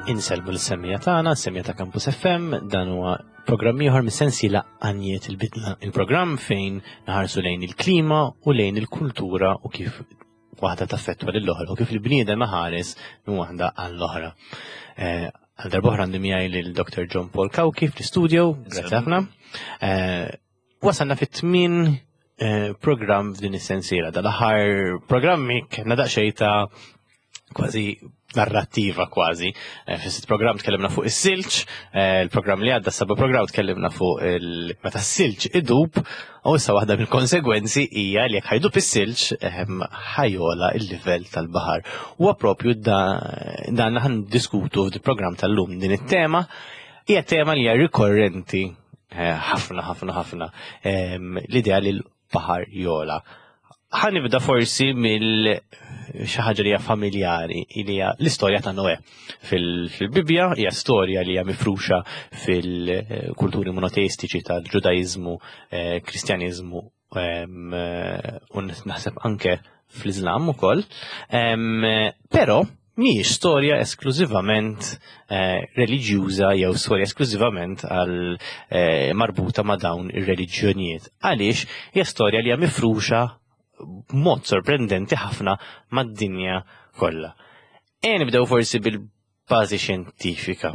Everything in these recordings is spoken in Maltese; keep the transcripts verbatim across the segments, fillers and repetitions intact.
Inselbu l-semmija tagħna, s-semmija ta' Campus F M, dan huwa programm ieħor mis-sensiela Għanjiet il-Bidla. Il-programm fejn naħarsu lejn il-klima u lejn il-kultura u kif waħda taffettwa lill-oħra u kif il-bniedem ħares minn waħda għall-oħra. Għal darbohra għandi miegħi lil-doktor John Paul Kawki fl-istudio, grazzi ħafna. Wasalna fit-tmien programm f'din is-sensiela. Dal-aħħar programmi kellna daqsxejn ta' kważi narrattiva kważi. Fis programm tkellimna fuq is-silġ, il-programm li għadda s-saba programm tkellimna fuq il-meta s-silġ idub, u issa waħda mill-konsegwenzi hija li jekk ħajdub is-silġ ħajola il-livell tal-baħar. Huwa proprju dan ħan diskutu fil-programm tal-lum din it-tema, hija tema li hija rikorrenti ħafna ħafna ħafna l-idea li l-baħar jola. Ħanibda forsi mill xi ħaġa li hija familjari li hija l-istorja ta' Noè. Fil-Bibja hija storja li hija mifruxa fil-kulturi monoteistiċi tal-Ġudaizmu, Kristjaniżmu u naħseb anke fl-Iżlam ukoll. Però mhijiex storja esklużivament reliġjuża jew storja esklużivament għal marbuta ma' dawn ir-reliġjonijiet. Għaliex hija storja li hija mifruxa mod sorprendenti ħafna mad-dinja kollha. E nibdew forsi bil-bażi xjentifika.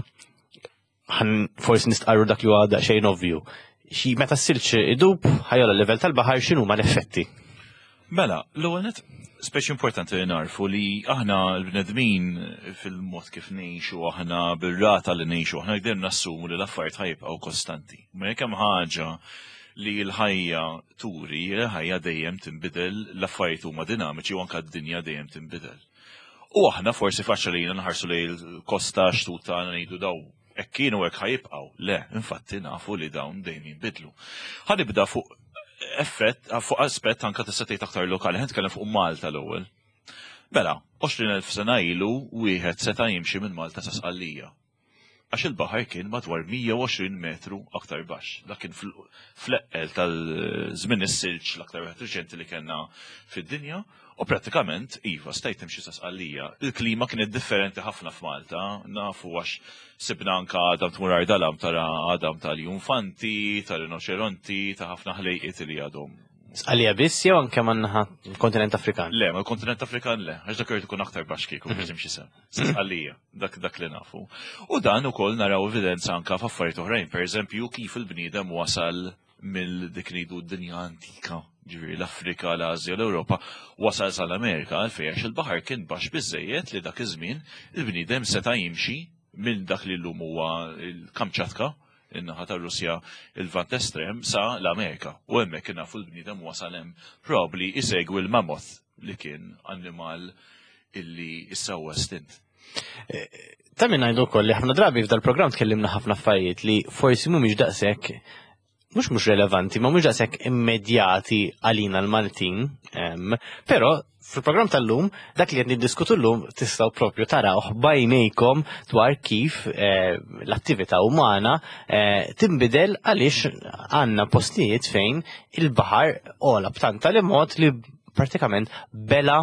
Ħan forsi nistqarru dak li huwa daqsxejn ovvju. Xi meta s-silġ idub ħajola l-livell tal-baħar x'inhuma l-effetti? Mela, l-ewwel net speċi importanti li narfu li aħna l-bnedmin fil-mod kif ngħixu aħna bir-rata li ngħixu aħna qegħdin nassumu li l-affarijiet ħajbqgħu kostanti. Ma jekk hemm ħaġa li l-ħajja turi, l-ħajja dejjem tinbidel, l-affarijiet huma dinamiċi u anke d-dinja dejjem tinbidel. U aħna forsi faċilina nħarsu li l-kosta xtuta ngħidu daw hekk kienu hekk ħajibqgħu. Le, infatti nafu li dawn dejjem jinbidlu. Ħanibda fuq effett, fuq aspett anke tista' tgħid aktar lokali, ħen tkellem fuq Malta l-ewwel. Mela, għoxrin elf sena ilu wieħed seta' jimxi minn Malta sa Sqallija. Għax il-baħar kien madwar mija u għoxrin metru aktar baxx. Dak kien fl-eqqel tal-żmien is-silġ l-aktar wieħed riċenti li kellna fid-dinja u prattikament iva stajt timxi sa Sqallija. Il-klima kienet differenti ħafna f'Malta, nafu għax sibna anke għadam tmurar dalam tara għadam tal-junfanti, tal-rinoċeronti, ta' ħafna ħlejqiet li għadhom. Sqallija biss jew anke mannaħa l-kontinent Afrikan? Le, ma l-kontinent Afrikan le, għax dak irid ikun aktar baxx kieku biex imxi sem. Sqallija, dak dak li nafu. U dan ukoll naraw evidenza anke f'affarijiet oħrajn, pereżempju kif il-bniedem wasal mill dik ngħidu d-dinja antika, ġifieri l-Afrika, l-Asja, l-Ewropa, wasal sal-Amerika għalfejn għax il-baħar kien baxx biżżejjed li dak iż-żmien il-bniedem seta' jimxi minn dak li llum huwa l-Kamċatka, in-naħa tar-Russja il-vant estrem sa l-Amerika. U hemmhekk kien nafu l-bniedem wasal hemm probabbli isegwi l-mammoth li kien annimal illi issawwa stint. Ta' min ngħidu wkoll li ħafna drabi f'dal-programm tkellimna ħafna affarijiet li forsi mhumiex daqshekk mhux mhux relevanti, ma mhux daqshekk immedjati għalina l-Maltin, però fil-programm tal-lum dak li qed niddiskutu llum tistgħu proprju tarawh bajnejkom dwar kif l-attività umana tinbidel għaliex għandna postijiet fejn il-baħar ola b'tant tal-imod li prattikament bela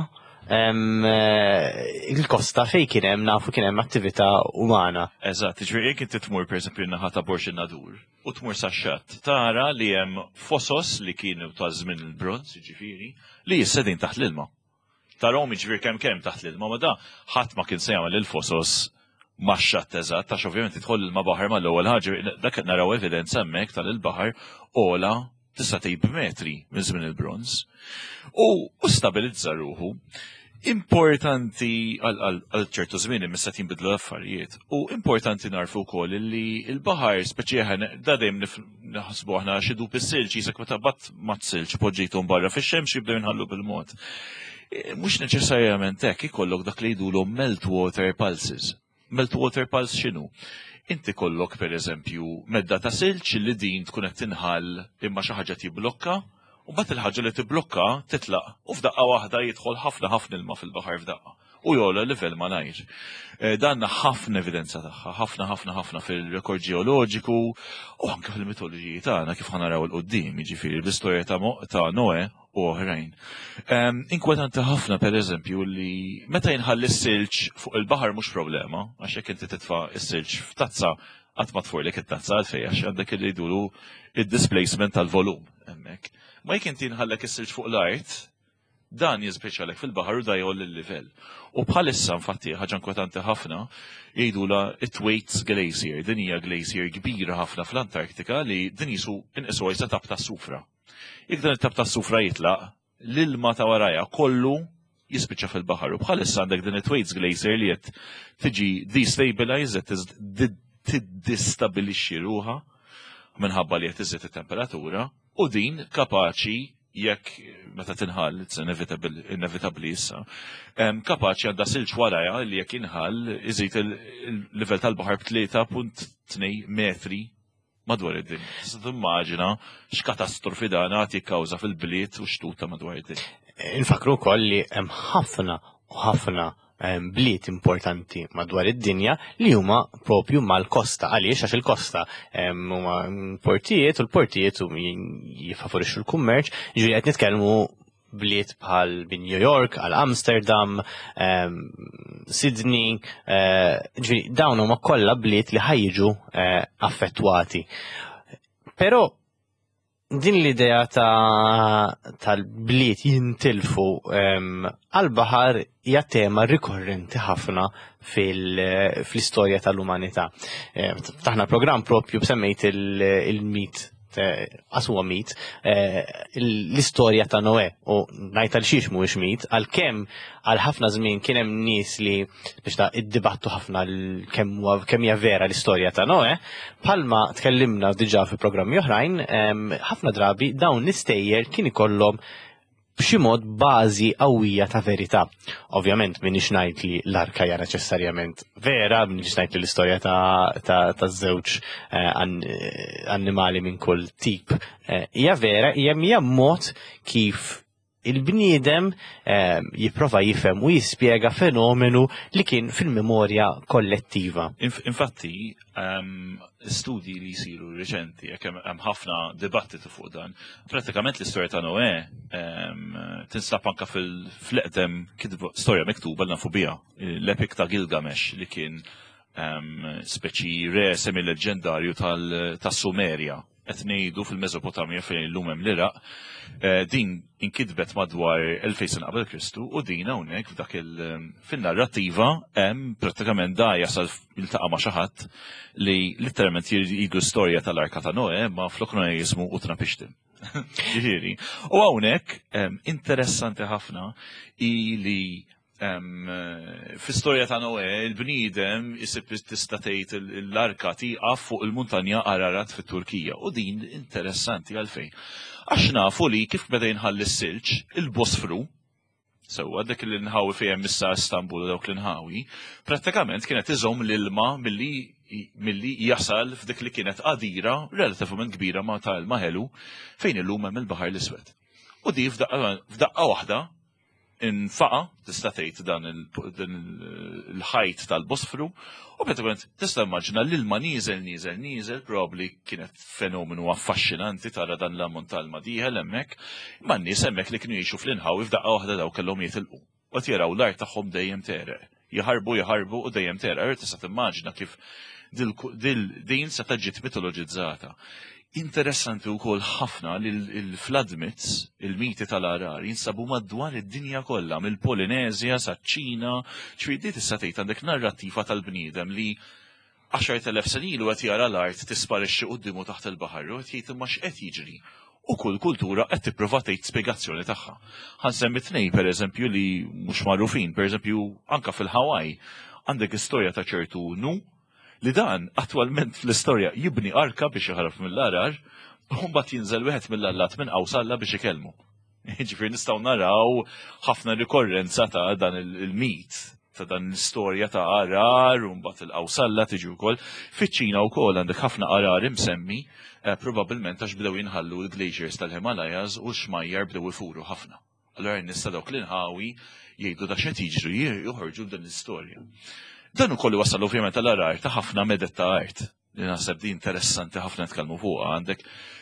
il-kosta fej kien hemm nafu kien hemm attività umana. Eżatt, ġifieri jekk inti tmur pereżempju n-naħa ta' Borx in-Nadur u tmur sax-xatt tara li hemm fosos li kienu ta' żmien il-bronz, jiġifieri, li jissedin taħt l-ilma. Tarahom jiġifieri kemm kemm taħt l-ilma, ma da ħadd ma kien se jagħmel il-fosos max-xatt eżatt, għax ovvjament tidħol il-ma baħar mal-ewwel ħaġa dak qed naraw evidenza hemmhekk tal-il-baħar ola tista' tgħid b'metri minn żmien il-bronz. U stabilizza ruħu. Importanti għal ċertu żmien imissa jinbidlu l-affarijiet. U importanti narfu wkoll li l-baħar speċi da dejjem naħsbu aħna xi dub is-silġ jisek meta batt ma tsilġ poġġejthom barra fix-xemx jibdew jinħallu bil-mod. Mhux neċessarjament hekk ikollok dak li jdulhom meltwater pulses. Meltwater pulse x'inhu? Inti kollok pereżempju medda ta' silġ li din tkun qed tinħall imma xi ħaġa tibblokka. U bat il-ħagġa li tiblokka titlaq u f'daqqa waħda jidħol ħafna ħafna ilma fil-baħar f'daqqa. U jola livell malajr. Danna ħafna evidenza tagħha, ħafna ħafna ħafna fil-rekord ġeoloġiku u anke fil-mitoloġiji tagħna kif ħanaraw il-qudiem, jiġifieri l-istorja ta' Noe oħrajn. Inkwetanti ħafna pereżempju li meta jinħalli s-silġ fuq il-baħar mhux problema, għax jekk inti titfa' s-silġ f'tazza qatt ma tfurlek it-tazza għalfejn għax għandek li jdulu id-displacement tal-volum hemmhekk. Ma jekk inti nħallek is-silġ fuq l-art, dan jispiċċalek fil-baħar u da jgħol il-livell. U bħalissa infatti ħaġa inkwetanti ħafna jgħidula it-Thwaites Glacier, din hija glacier kbira ħafna fl-Antarktika li din jisu inqisu għajsa tab tas-sufra. Jekk dan it-tab tas-sufra jitlaq, l-ilma ta' warajja kollu jispiċċa fil-baħar. U bħalissa għandek din it-Thwaites Glacier li qed tiġi destabilized, tiddistabilixxi ruha minħabba li qed iżid it-temperatura u din kapaċi jekk meta tinħall, it's inevitabbli issa, kapaċi għandha silġ warajja li jekk inħall iżid il-livell tal-baħar b'tlieta punt tnejn metri madwar id-dinja. Tista' timmaġina x'katastrofi dan għad jikkawża fil-bliet u xtuta madwar id-dinja. Infakru wkoll li hemm ħafna u ħafna bliet importanti madwar id-dinja li huma propju mal-kosta. Għaliex għax il-kosta huma portijiet u l-portijiet jifavorixxu l-kummerċ, ġifieri qed nitkellmu bliet bħal bin New York, għal Amsterdam, Sydney, ġifieri dawn huma kollha bliet li ħajġu affettwati. Però din l-idea tal-bliet jintilfu għal-baħar hija tema rikorrenti ħafna fl-istorja tal-umanità. Taħna programm propju b'semmejt il-mit, għaswa mit, l-istorja ta' Noè, u ngħid għal xiex mhuwiex mit, għal kemm għal ħafna żmien kien hemm nies li biex ta' iddibattu ħafna kemm hija vera l-istorja ta' Noè, bħalma tkellimna diġà fi programmi oħrajn, ħafna drabi dawn l-istejjer kien ikollhom b'xi mod bażi qawwija ta' verità. Ovvjament m'iniex ngħid li l-arka hija neċessarjament vera, m'iniex ngħid li l-istorja ta' żewġ annimali minn kull tip hija vera, hija mija mod kif il-bniedem jipprova jifhem u jispjega fenomenu li kien fil-memorja kollettiva. Infatti, studji li jsiru reċenti, jekk hemm ħafna dibattitu fuq dan, prattikament l-istorja ta' Noè tinstab anke fil-eqdem storja miktuba l nafu biha, l-epik ta' Gilgamesh li kien speċi re semi-leġendarju tas-Sumerja. Qed ngħidu fil-Meżopotamja fejn illum hemm l-Iraq, din inkitbet madwar elfejn sena qabel Kristu u din hawnhekk f'dak fin-narrattiva hemm prattikament da jasal iltaqa' ma' xi ħadd li litteralment jgħidu storja tal-Arka ta' Noè ma' flok jismu Utnapishtim. Ġifieri. U hawnhekk interessanti ħafna li fl-istorja ta' Noè, il-bniedem isib tista' tgħid l-arka tieqaf fuq il-muntanja Ararat fit-Turkija. U din interessanti għalfejn. Għax nafu li kif beda jinħalli s-silġ, il-Bosfru, sewwa dak li nħawi fejn issa Istanbul dawk li nħawi, prattikament kienet iżomm l-ilma milli jasal f'dik li kienet qadira relattivament kbira ma ta' ilma ħelu fejn illum hemm il-Baħar l-Iswed. U di f'daqqa waħda infaqa tista' tgħid dan il-ħajt tal-Bosfru u pratikament tista' immaġina l-ilma nieżel nieżel nieżel probabbli kienet fenomenu affaxxinanti tara dan l-ammont tal-ilma dieħel hemmhekk, imma n-nies hemmhekk li kienu jgħixu fl-inħawi f'daqqa waħda daw kellhom jitilqu. U jaraw l-art tagħhom dejjem tereq. Jaħarbu jaħarbu u dejjem tereq. Tista' timmaġina kif din se ġiet mitoloġizzata. Interessanti wkoll ħafna li l-flood myths, il-miti tal-arar, jinsabu madwar id-dinja kollha, mill-Polinesja saċ-Ċina, ċfidi tista' tgħid għandek narrattiva tal-bniedem li għaxar elef sen ilu qed jara l-art tisparixxi qudiemu taħt il-baħar u qed jgħid imma x'qed jiġri. U kull kultura qed tipprova tgħid spjegazzjoni tagħha. Ħansemmi tnejn pereżempju li mhux magħrufin, pereżempju anke fil-Hawaii għandek istorja ta' ċertu nu li dan attwalment fl-istorja jibni arka biex iħaraf mill-arar u mbagħad jinżel wieħed mill-allat minn qawsalla biex ikellmu. Ġifier nistgħu naraw ħafna rikorrenza ta' dan il-mit, ta' dan l-istorja ta' arar u mbagħad il-qawsalla tiġi wkoll. Fiċ-Ċina wkoll għandek ħafna arar imsemmi probabbilment għax bdew jinħallu l-glaciers tal-Himalayas u x-xmajjar bdew ifuru ħafna. Allura nista' dawk li nħawi jgħidu da x'qed jiġri joħorġu din l-istorja. Dan ukoll wasal ovvjament tal-arar ta' ħafna medet ta' art. Li naħseb di interessanti ħafna nitkellmu fuqha. Għandek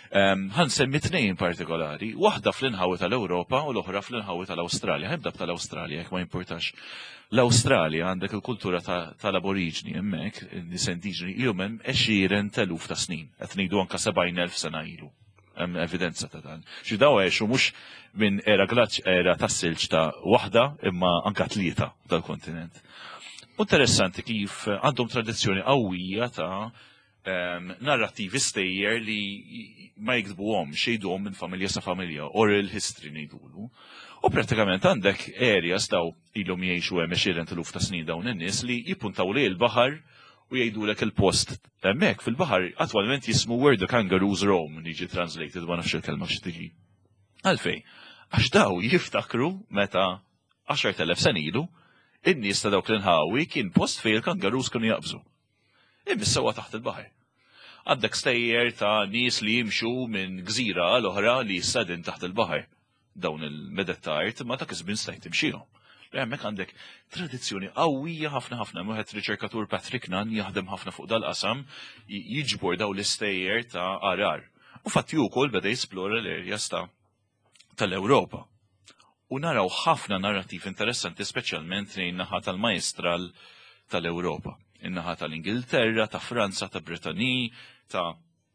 Ħan semmi tnejn partikolari, waħda fl-inħawi tal-Ewropa u l-oħra fl-inħawi tal-Awstralja. Ħibda tal-Awstralja jekk ma importax. L-Awstralja għandek il-kultura tal-aboriġni hemmhekk, nies indiġeni ilhom hemm għexieren teluf ta' snin, qed ngħidu anke sebgħin elf sena ilu. Hemm evidenza ta' dan. Xi daw għexu mhux minn era glaċ era tas-silġ ta' waħda imma anke tlieta tal-kontinent. Interessanti kif għandhom tradizzjoni qawwija ta' narrativi stejjer li ma jiktbuhom xejduhom minn familja sa familja, oral history ngħidulu. U prattikament għandek areas daw ilhom jgħixu hemm għexieren teluf ta' snin dawn in-nies li jippuntaw lejn il-baħar u jgħidulek il-post hemmhekk fil-baħar attwalment jismu Where the Kangaroos Roam jiġi translated ma nafx il-kelma xi tiġi. Għalfejn, għax daw jiftakru meta għaxar elef sen ilu in-nies ta' dawk l-inħawi kien post fejn il-kangaroos kienu jaqbżu. Imbissewwa taħt il-baħar. Għandek stejjer ta' nies li jimxu minn gżira għal oħra li jissadin taħt il-baħar. Dawn il-medet ta' art ma ta' kisbin stajt imxihom. Hemmhekk għandek tradizzjoni qawwija ħafna ħafna wieħed riċerkatur Patrick Nunn jaħdem ħafna fuq dal-qasam jiġbor daw l-istejjer ta' arar. U fatti wkoll beda jisplora l-areas ta' tal-Ewropa. U naraw ħafna narrativ interessanti speċjalment lejn naħa tal-majstral tal-Ewropa. In-naħa tal-Ingilterra, ta' Franza, ta' Britanni, ta'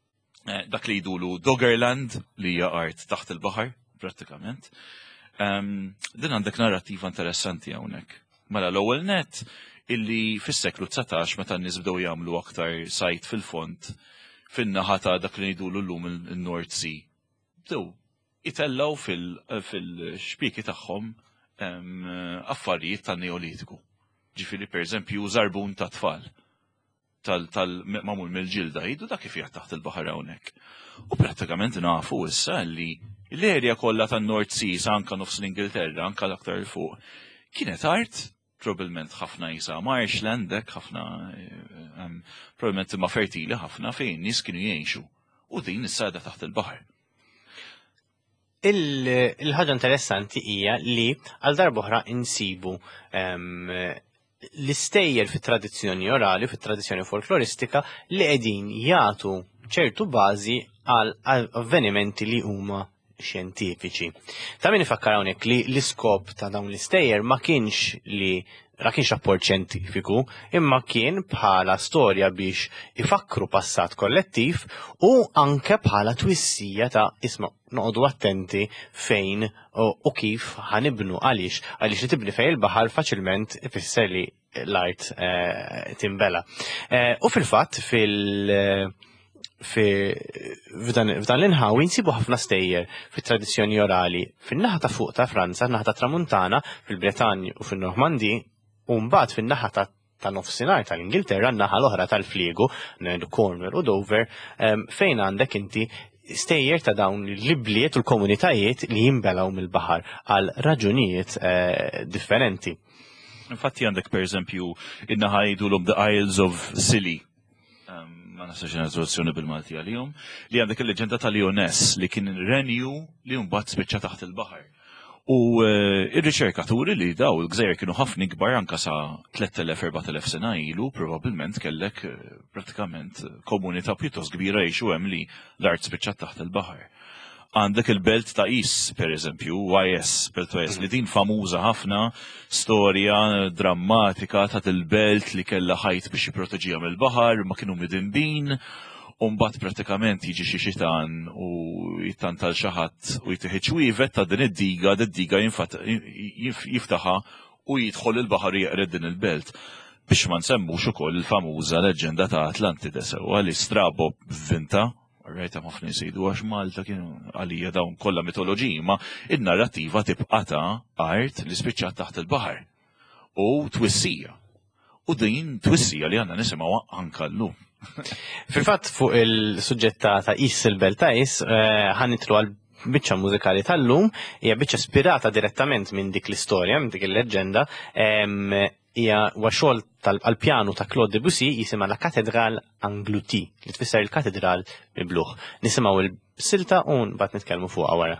dak li jdulu Doggerland li hija art taħt il-baħar prattikament. Um, din għandek narrativa interessanti hawnhekk. Mela l-ewwel net illi fis-seklu tsatax meta n-nies bdew jagħmlu aktar sajt fil-fond fin-naħa ta' dak li ngħidulu llum il-North Sea. Bdew itellaw fil-xpieki tagħhom affarijiet tan-Neolitiku. Ġifieri pereżempju żarbun ta' tfal tal-mamul mill-ġilda jgħidu dak kif jaħt taħt il-baħar hawnhekk. U prattikament nafu issa li l-erja kollha tan-North Sea sa anke nofs l-Ingilterra, anke l-aktar fuq, kienet art, probabbilment ħafna jisa marshland, ħafna probabbilment imma fertili ħafna fejn nies kienu jgħixu. U din is-sada taħt il-baħar. Il-ħaġa interessanti hija li għal darb'oħra insibu l-istejjer fit-tradizzjoni orali, fit-tradizzjoni folkloristika li qegħdin jagħtu ċertu bażi għal avvenimenti li huma xjentifiċi. Ta' min ifakkar hawnhekk li l-iskop ta' dawn l-istejjer ma kienx li ma kienx rapport xjentifiku, imma kien bħala storja biex ifakkru passat kollettiv u anke bħala twissija ta' isma' noqogħdu attenti fejn u kif ħanibnu għaliex għaliex li tibni fejn il-baħar faċilment ifisser li l-art timbela. U fil-fatt fil- f'dan l-inħawi nsibu ħafna stejjer fit-tradizzjoni orali fin-naħa ta' fuq ta' Franza, naħa ta' Tramuntana, fil-Bretanj u fin-Normandi, u mbagħad fin-naħa ta' ta' nofsinhar tal-Ingilterra, naħa l-oħra tal-Fliegu, Cornwall u Dover, fejn għandek inti stejjer ta' dawn l-ibliet u l-komunitajiet li jimbelaw mill-baħar għal raġunijiet differenti. Infatti għandek pereżempju in-naħa jgħidulhom the Isles of Scilly. Ma nafx traduzzjoni bil-Malti għalihom, li għandek il-leġenda ta' Lyoness li kien renju li mbagħad spiċċa taħt il-baħar. U ir-riċerkaturi li daw il-gżejjer kienu ħafna kbar anke sa tliet elef erba' elef sena ilu, probabbilment kellek prattikament komunità pjuttost kbira jgħixu hemm li l-art spiċċat taħt il-baħar. Għandek il-belt ta' Is, per eżempju, Y S, belt ta' Is, li din famuża ħafna storja drammatika ta' il-belt li kella ħajt biex jipproteġija mill-baħar, ma kienu midinbin, u mbagħad prattikament jiġi xi xitan u jittantal xi ħadd u jtieħed ċwievet ta' din id-diga, d-diga jiftaħha u jidħol il-baħar jaqred din il-belt. Biex ma nsemmux ukoll il-famuża leġenda ta' Atlantide sewwa li Strabo vinta. Rajta ħafna jisejdu għax Malta kienu għalija dawn kollha mitoloġiji, ma in-narrattiva tibqa' ta' art li spiċċat taħt il-baħar. U twissija. U din twissija li għandna nisimgħuha anke llum. Fil-fatt fuq il-suġġett ta' Is il-belt ta' Is ħanitlu għal biċċa mużikali tal-lum, hija biċċa ispirata direttament minn dik l-istorja, minn dik il-leġenda, hija xogħol tal-pjanu ta' Claude Debussy jisimha la Cathédrale Engloutie, li tfisser il-katedral mibluħ. Nisimgħu il-silta u mbagħad nitkellmu fuqha wara.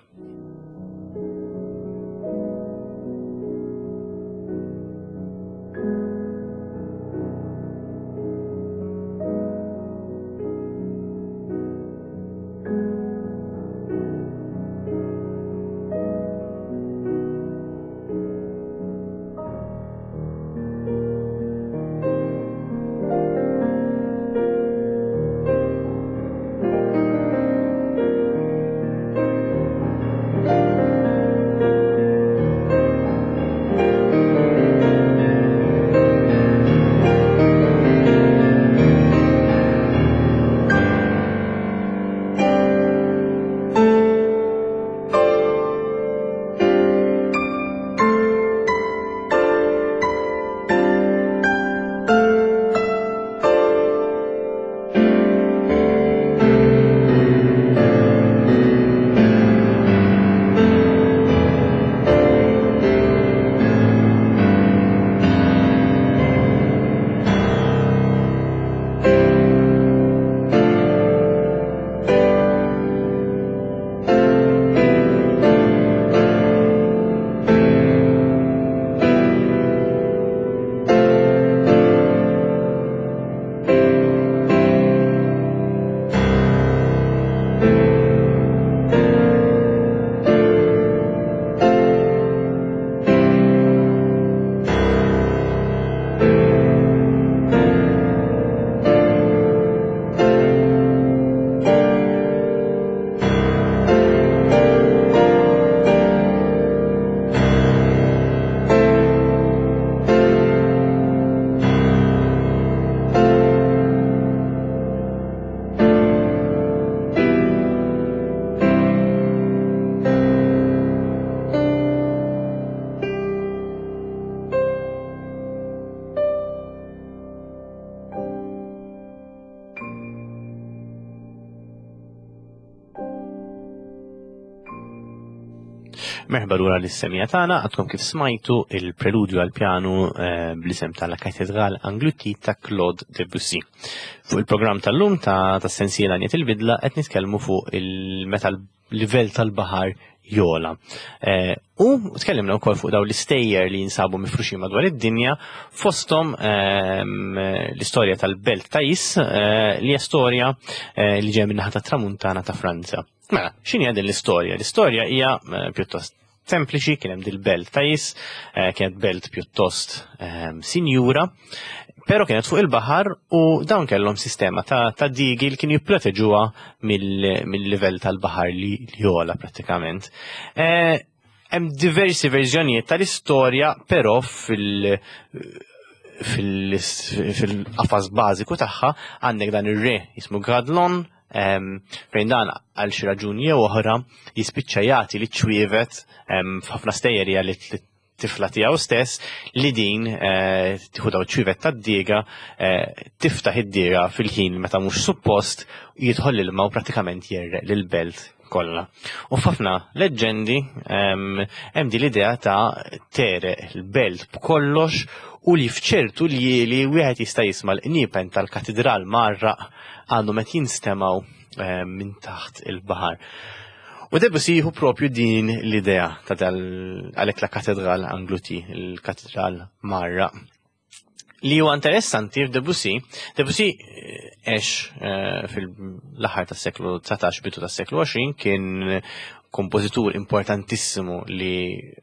Merħba lura l-issemija tagħna, għadkom kif smajtu il-preludju għal-pjanu eh, bl-isem tal-Katedral Angluti ta' Claude Debussy. Fuq il-programm tal-lum ta' tas-sensiela Għanjiet il-Bidla qed nitkellmu fuq il-meta l-livell tal-baħar jola. Eh, u tkellimna wkoll fuq daw l-istejjer li jinsabu mifruxin madwar id-dinja, fosthom ehm, l-istorja tal-Belt Thais eh, li hija storja eh, li ġej min-naħa tat-tramuntana ta' Franza. Mela, x'inhi din l-istorja? L-istorja hija eh, pjuttost sempliċi, kien hemm dil-Belt Thais, eh, kienet belt pjuttost eh, sinjura, però kienet fuq il-baħar u dawn kellhom sistema ta', ta digi li kienu jipproteġuha mill-livell tal-baħar li jola prattikament. Eh, hemm diversi verżjonijiet tal-istorja, però fil- fil-qafas bażiku tagħha għandek dan ir-re jismu Gadlon, Um, fejn dan għal xi raġuni jew oħra jispiċċa jagħti li ċwievet um, f'ħafna stejjerja li tifla tiegħu stess li din uh, tieħu daw ċwievet tad-diega uh, tiftaħ id-diega fil-ħin meta mhux suppost jidħol l-ilma u prattikament jerreq lill-belt kollha. U f'ħafna leġendi hemm um, din l-idea ta' tereq il-belt b'kollox u li fċertu li li wieħed jista' jisma' l-qniepen tal-katedral marraq għandhom qed jinstemaw eh, minn taħt il-baħar. U Debussy jieħu propju din l-idea ta' għalhekk la katedral Angluti, il-katedral marraq. Li huwa interessanti f'Debussy, Debussy għex eh, fil-aħħar tas-seklu tsatax bidu tas-seklu għoxrin kien kompożitur importantissimu li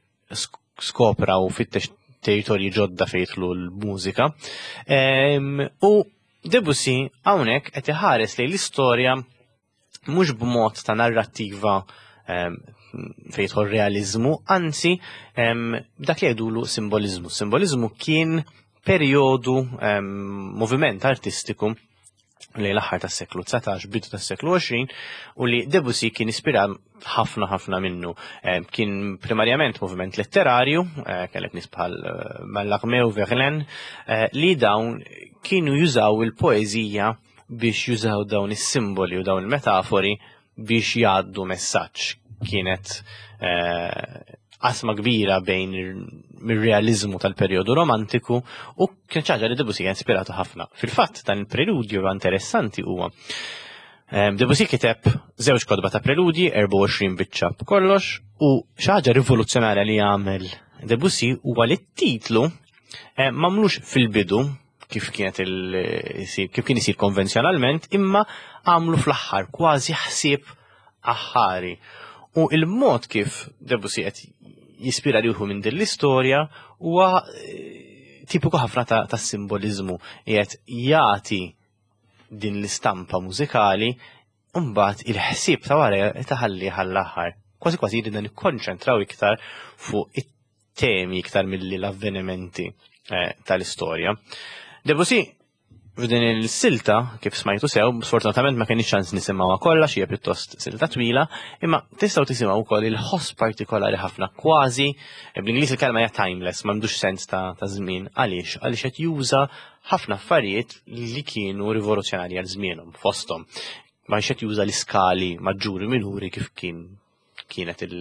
skopra u fittex territorji ġodda fejtlu l-mużika. Um, u Debussy hawnhekk qed iħares lejn l-istorja mhux b'mod ta' narrattiva um, fejtħol realizmu, anzi um, dak li jgħidulu simbolizmu. Simbolizmu kien perjodu um, moviment artistiku li l-aħħar tas-seklu tsatax, bidu tas-seklu għoxrin, u li Debussy kien ispirat ħafna ħafna minnu. Eh, kien primarjament moviment letterarju, eh, kellek nies bħal eh, Mallarmé u Verlaine, eh, li dawn kienu jużaw il-poeżija biex jużaw dawn is-simboli u dawn il-metafori biex jgħaddu messaġġ. Kienet eh, qasma kbira bejn mir-realizmu tal-perjodu romantiku u kien ċaġa li Debussy kien ispiratu ħafna. Fil-fatt dan il-preludju interessanti huwa. Um, Debussy kiteb żewġ kodba ta' preludji, erba' u għoxrin biċċa b'kollox, u xi ħaġa rivoluzzjonarja li jagħmel Debussy huwa li t-titlu eh, m'għamlux fil-bidu kif kienet il kif kien isir konvenzjonalment, imma għamlu fl-aħħar kważi ħsieb aħħari. U il-mod kif Debussy qed jispira riħu minn din l-istorja huwa tipiku ħafna ta', ta simbolizmu, qiegħed jagħti din l-istampa mużikali u mbagħad il-ħsieb ta' wara taħalli ħall-aħħar. Kważi kważi jridna nikkonċentraw iktar fuq it-temi iktar milli l-avvenimenti eh, tal-istorja. Debussy f'din il-silta, kif smajtu sew, sfortunatament ma kienx ċans nisimgħuha kollha, xi pjuttost silta twila, imma tistgħu tisimgħu wkoll il-ħoss partikolari ħafna, kważi bl-Ingliż il-kelma hija timeless, m'għandux sens ta' ta' żmien. Għaliex? Għaliex qed juża ħafna affarijiet li kienu rivoluzzjonarji għal żmienhom fosthom. Ma qed juża l-iskali maġġuri minuri kif kien kienet il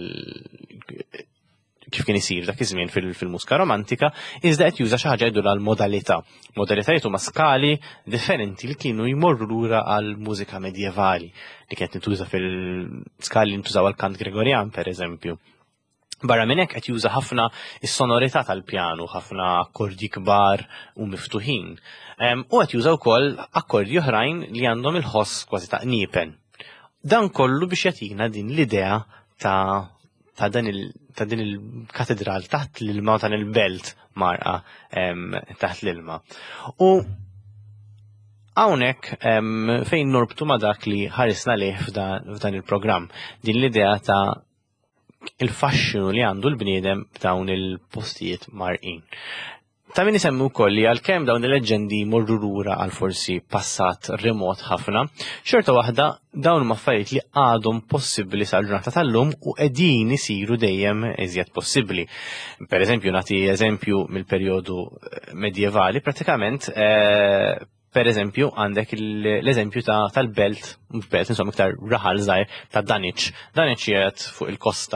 kif kien isir dak iż-żmien fil-mużika romantika, iżda qed juża xi ħaġa jdur għal modalità. Modalitajiet huma skali differenti li kienu jmorru lura għal mużika medjevali li kienet tintuża fil-skali li ntużaw għal kant Gregorjan pereżempju. Barra minn hekk qed juża ħafna is-sonorità tal-pjanu, ħafna akkordi kbar u miftuħin. Um, u qed juża wkoll akkordi oħrajn li għandhom il-ħoss kważi ta' qniepen. Dan kollu biex jagħtina din l-idea ta' ta' dan il ta' din il-katedral taħt l-ilma ta' il-belt marqa um, taħt l-ilma. U hawnhekk um, fejn norbtu ma' dak li ħarisna leh f'dan il-programm, din l-idea ta' il-faxxinu li għandu l-bniedem b'dawn il-postijiet marqin. Ta' min isemmi wkoll li għalkemm dawn il-leġendi morru lura għal forsi passat remot ħafna, xorta waħda dawn huma affarijiet li għadhom possibbli sal-ġurnata tal-lum u qegħdin isiru dejjem iżjed possibbli. Pereżempju nagħti eżempju mill-perjodu medjevali, prattikament eh, pereżempju għandek l-eżempju tal-belt, mhux belt, insomma iktar raħal żgħir ta' Daniċ. Daniċ qiegħed fuq il-kosta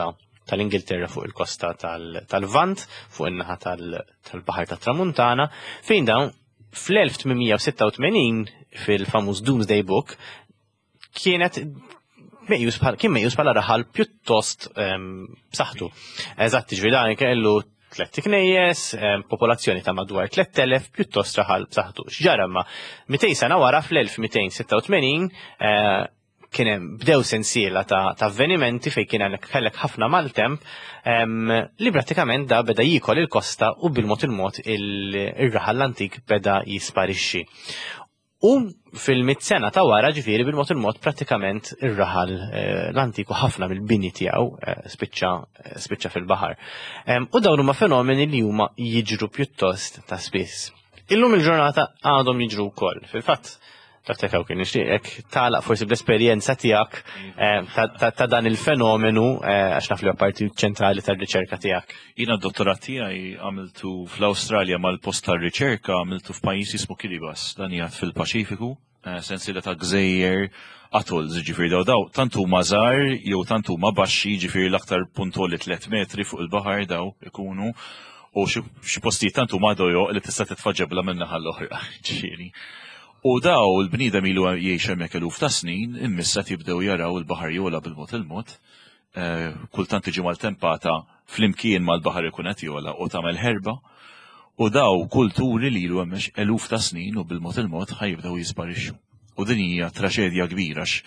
tal-Ingilterra fuq il-kosta tal-Vant, fuq in-naħa tal-Baħar tat-Tramuntana, fejn dawn fl-elf tminmija sitta u tmenin fil-famuż Doomsday Book kienet kien mejjus bħala raħal pjuttost b'saħħtu. Eżatt, ġifieri dan kellu tliet knejjes, popolazzjoni ta' madwar tliet elef pjuttost raħal b'saħħtu. X'ġara ma mitej sena wara fl-elf mitejn sitta u tmenin kien hemm bdew sensiela ta' avvenimenti fejn kien kellek ħafna maltemp li prattikament da beda jikol il-kosta u bil-mod il-mod ir-raħal antik beda jisparixxi. U fil-mit sena ta' wara ġifieri bil-mod il-mod prattikament ir-raħal l-antiku ħafna mill-bini tiegħu spiċċa fil-baħar. U dawn huma fenomeni li huma jiġru pjuttost ta' spiss. Illum il-ġurnata għadhom jiġru wkoll. Fil-fatt Doktor Kawki, nixtieqek tagħlaq forsi bl-esperjenza tiegħek ta' dan il-fenomenu għax naf li huwa parti ċentrali tar-riċerka tiegħek. Jiena d-dottorat tiegħi għamiltu fl-Awstralja mal-post tar-riċerka għamiltu f'pajjiż ismu Kiribati, dan hija fil-Paċifiku, sensiela ta' gżejjer atolls, ġifieri daw daw tant huma żgħar jew tant huma baxxi, ġifieri l-aktar puntoli tliet metri fuq il-baħar daw ikunu u xi postijiet tant huma dojo li tista' titfaġġebla min-naħa l-oħra, ġifieri. U daw il-bniedem ilu jgħix hemmhekk eluf ta' snin, immissa tibdew jaraw il-baħar jola bil-mod il-mod, kultant tiġi mal-tempata flimkien mal-baħar ikun qed jola u tagħmel ħerba, u daw kulturi li ilu hemmhekk eluf ta' snin u bil-mod il-mod ħajibdew jisparixxu. U din hija traċedja kbira x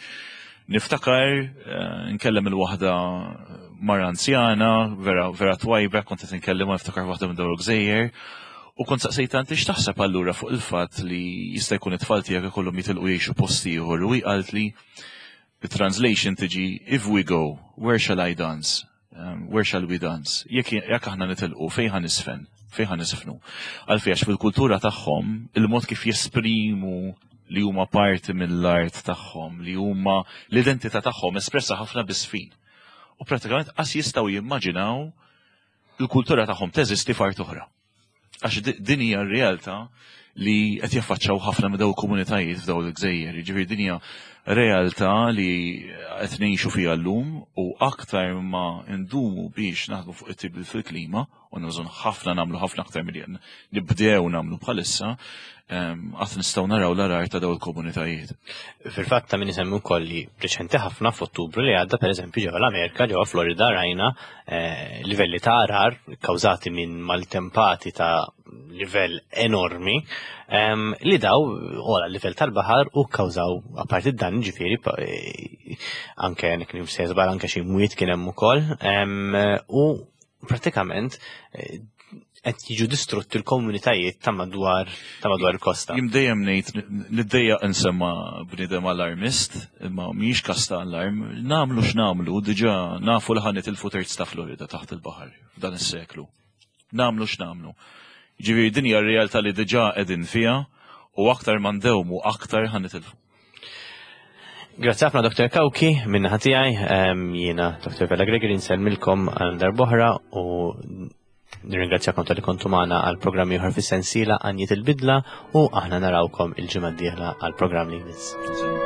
niftakar nkellem il-waħda mara anzjana, vera vera twajba, kont qed inkellem niftakar waħda minn dawn il-gżejjer. U kont saqsejta inti x'taħseb allura fuq il-fatt li jista' jkun it-tfal tiegħek ikollhom jitilqu jgħixu post ieħor u qalt li bit-translation tiġi if we go, where shall I dance? Um, where shall we dance? Jekk jekk aħna nitilqu fejn ħa nisfen, fejn ħa nisfnu. Għalfejn għax fil-kultura tagħhom il-mod kif jesprimu li huma parti mill-art tagħhom, li huma l-identità tagħhom espressa ħafna bisfin. U prattikament qas jistgħu jimmaġinaw il-kultura tagħhom teżisti f'art oħra. Għax din hija r-realtà li qed jaffaċċaw ħafna minn dawn il-komunitajiet f'dawn il-gżejjer. Jiġifieri din hija realtà li qed ngħixu fiha llum u aktar ma ndumu biex naħdmu fuq it-tibdil fil-klima u nżon ħafna nagħmlu ħafna aktar milli nibdew nagħmlu bħalissa qatt nistgħu naraw l-arar ta' dawn il-komunitajiet. Fil-fatt ta' min isemmi wkoll li reċenti ħafna f'Ottubru li għadda pereżempju ġewwa l-Amerika ġewwa Florida rajna livelli ta' arar kkawżati minn maltempati ta' livell enormi li daw ora livell tal-baħar u kkawżaw apparti dan ġifieri anke nek nimsejżbar anke xi mwiet kien hemm ukoll u prattikament qed jiġu distrutti l-komunitajiet ta' madwar ta' madwar il-kosta. Jim dejjem ngħid niddejjaq insemma bniedem alarmist, imma mhijiex każ ta' alarm, nagħmlu x'nagħmlu diġà nafu li ħanet il-futerz ta' Florida taħt il-baħar f'dan is-seklu. Nagħmlu x'nagħmlu. Ġifieri din hija r-realtà li diġà qegħdin fiha u aktar ma ndewmu aktar ħanitilfu. Grazzi ħafna Doktor Kawki minn naħa tiegħi, jiena Doktor Vella Gregory nsellmilkom għal darb'oħra u nirringrazzjakom tal-li kontu magħna għal programm ieħor fis-sensiela Għanjiet il-Bidla u aħna narawkom il-ġimgħa d-dieħla għal programm li jmiss.